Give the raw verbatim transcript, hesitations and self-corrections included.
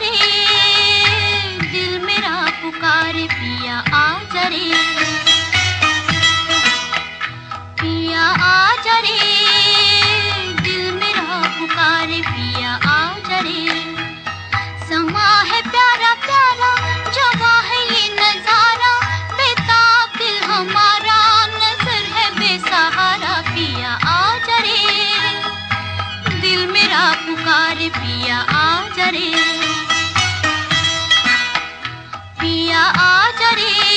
रे, दिल मेरा पुकारे पिया आजा रे, पिया आजा रे, दिल मेरा पुकारे पिया आजा रे। समा है प्यारा प्यारा, जवा है ये नजारा, बेताब दिल हमारा, नजर है बेसहारा, पिया आजा रे, दिल मेरा पुकारे पिया आजा रे, पिया आजा रे।